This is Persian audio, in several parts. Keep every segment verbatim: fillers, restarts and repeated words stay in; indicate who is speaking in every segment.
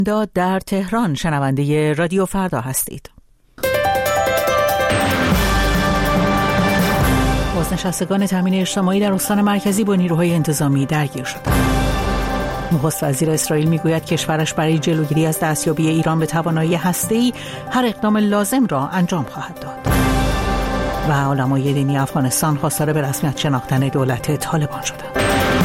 Speaker 1: در تهران شنونده رادیو فردا هستید. بازنشستگان تامین اجتماعی در استان مرکزی با نیروهای انتظامی درگیر شدند. نخست وزیر اسرائیل میگوید کشورش برای جلوگیری از دستیابی ایران به توانایی هسته‌ای هر اقدام لازم را انجام خواهد داد. و علمای دینی افغانستان خواستار به رسمیت شناختن دولت طالبان شدند.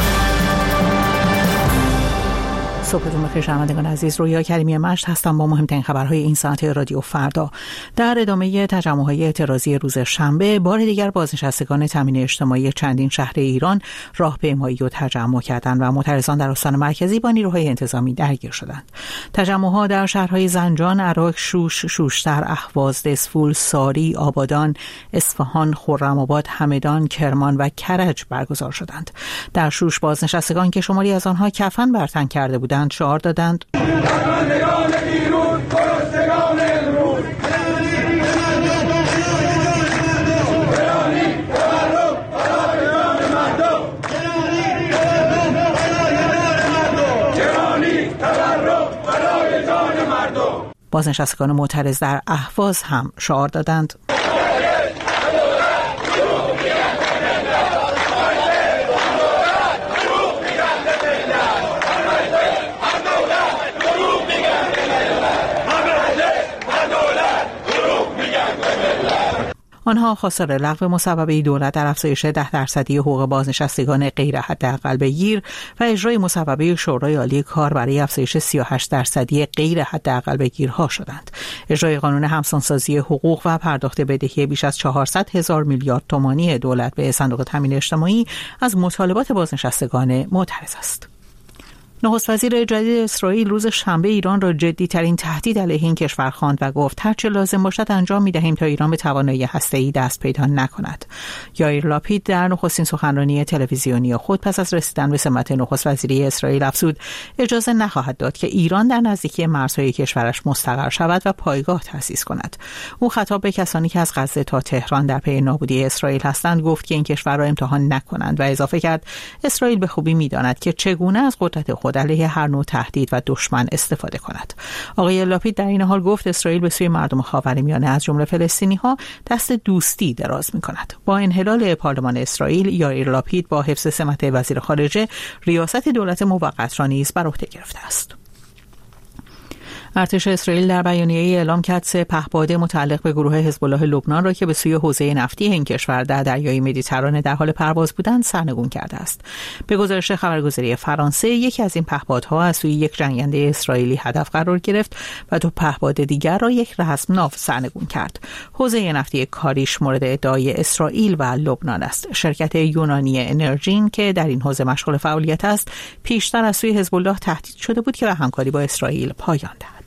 Speaker 1: صبحتون بخیر شنوندگان عزیز، رویا کریمی مشت هستم با مهمترین خبرهای این ساعت رادیو فردا. در ادامه تجمع‌های اعتراضی روز شنبه، بار دیگر بازنشستگان تامین اجتماعی چندین شهر ایران راهپیمایی و تجمع کردند و معترضان در استان مرکزی با نیروهای انتظامی درگیر شدند. تجمع‌ها در شهرهای زنجان، عراق، شوش، شوشتر، اهواز، دسفول، ساری، آبادان، اصفهان، خرم‌آباد، همدان، کرمان و کرج برگزار شدند. در شوش بازنشستگان که شماری از آنها کفن بر تن کرده بودند شعار دادند بازنشستگان معترض در اهواز هم شعار دادند آنها خواستار لغو مصوبه دولت در افزایش ده درصدی حقوق بازنشستگان غیر حداقل بگیر و اجرای مصوبه شورای عالی کار برای افزایش سی و هشت درصدی غیر حداقل بگیرها شدند. اجرای قانون همسانسازی حقوق و پرداخت بدهی بیش از چهارصد هزار میلیارد تومانی دولت به صندوق تامین اجتماعی از مطالبات بازنشستگان معترض است. نخست وزیر جدید اسرائیل روز شنبه ایران را جدی‌ترین تهدید علیه این کشور خواند و گفت هرچه لازم باشد انجام می‌دهیم تا ایران به توانایی هسته‌ای دست پیدا نکند. یائیر لاپید در نخستین سخنرانی تلویزیونی خود پس از رسیدن به سمت نخست وزیری اسرائیل افزود اجازه نخواهد داد که ایران در نزدیکی مرزهای کشورش مستقر شود و پایگاه تأسیس کند. او خطاب به کسانی که از غزه تا تهران در پی نابودی اسرائیل هستند گفت که این کشور را امتحان نکنند و اضافه کرد اسرائیل به خوبی می‌داند که چگونه از قدرت خود علیه هر نوع تهدید و دشمن استفاده کند. آقای لاپید در این حال گفت اسرائیل به سوی مردم خاورمیانه از جمله فلسطینی‌ها دست دوستی دراز می‌کند. با انحلال پارلمان اسرائیل، یائیر لاپید با حفظ سمت وزیر خارجه ریاست دولت موقت را نیز بر عهده گرفته است. ارتش اسرائیل در بیانیه‌ای اعلام کرد سه پهپاد متعلق به گروه حزب الله لبنان را که به سوی حوزه نفتی این کشور در دریای مدیترانه در حال پرواز بودند سرنگون کرده است. به گزارش خبرگزاری فرانسه، یکی از این پهپادها از سوی یک جنگنده اسرائیلی هدف قرار گرفت و دو پهپاد دیگر را یک رزمناو سرنگون کرد. حوزه نفتی کاریش مورد ادعای اسرائیل و لبنان است. شرکت یونانی انرژین که در این حوزه مشغول فعالیت است، پیشتر از سوی حزب الله تهدید شده بود که به همکاری با اسرائیل پایان دهد.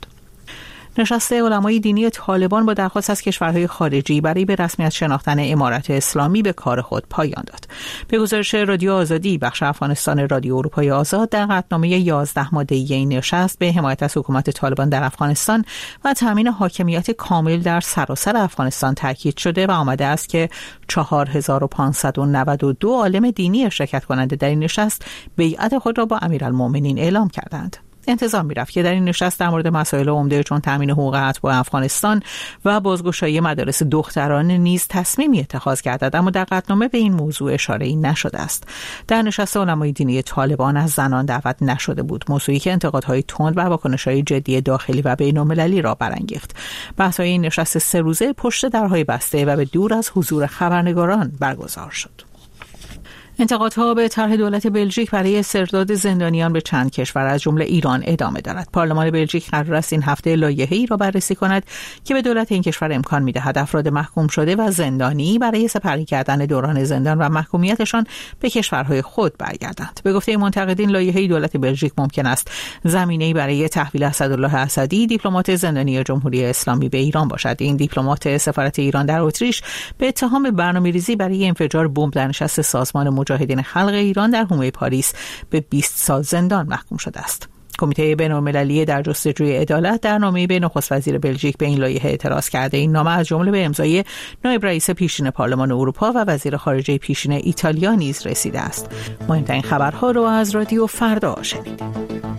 Speaker 1: نشست علمای دینی طالبان با درخواست از کشورهای خارجی برای به رسمیت شناختن امارت اسلامی به کار خود پایان داد. به گزارش رادیو آزادی، بخش افغانستان رادیو اروپای آزاد در قطعنامه یازده ماده‌ای این نشست به حمایت از حکومت طالبان در افغانستان و تامین حاکمیت کامل در سراسر افغانستان تاکید شده و آمده است که چهار هزار و پانصد و نود و دو عالم دینی شرکت کننده در این نشست بیعت خود را با امیرالمؤمنین اعلام کردند. انتظار می‌رفت که در این نشست در مورد مسائل عمده چون تامین حقوق اتباع افغانستان و بازگشایی مدارس دخترانه نیز تصمیمی اتخاذ گردد، اما در قطعنامه به این موضوع اشاره‌ای نشده است. در نشست علمای دینی طالبان از زنان دعوت نشده بود، موضوعی که انتقادهای تند و واکنش‌های جدی داخلی و بین‌المللی را برانگیخت. بحث‌های این نشست سه روزه پشت درهای بسته و به دور از حضور خبرنگاران برگزار شد. انتقادها به طرح دولت بلژیک برای استرداد زندانیان به چند کشور از جمله ایران ادامه دارد. پارلمان بلژیک قرار است این هفته لایحه‌ای را بررسی کند که به دولت این کشور امکان می‌دهد افراد محکوم شده و زندانی برای سپری کردن دوران زندان و محکومیتشان به کشورهای خود برگردند. به گفته منتقدین، لایحه دولت بلژیک ممکن است زمینه‌ای برای تحویل اسدالله اسدی، دیپلمات زندانی جمهوری اسلامی، به ایران باشد. این دیپلمات سفارت ایران در اتریش به اتهام برنامه‌ریزی برای انفجار بمب در نشست سازمان مجاهدین خلق ایران در حومه پاریس به بیست سال زندان محکوم شده است. کمیته بین‌المللی در جستجوی عدالت در نامه‌ای به نخست وزیر بلژیک به این لایحه اعتراض کرده. این نامه از جمله به امضای نایب رئیس پیشین پارلمان اروپا و وزیر خارجه پیشین ایتالیا نیز رسیده است. مهمترین خبرها رو از رادیو فردا شنیدید.